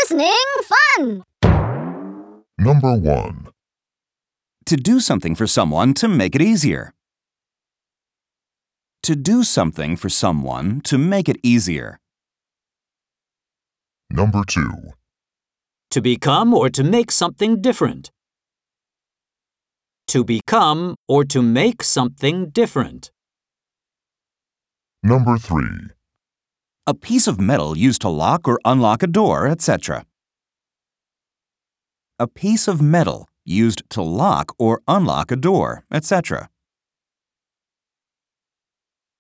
Listening fun! Number 1. To do something for someone to make it easier. To do something for someone to make it easier. Number 2. To become or to make something different. To become or to make something different. Number 3. A piece of metal used to lock or unlock a door, etc. A piece of metal used to lock or unlock a door, etc.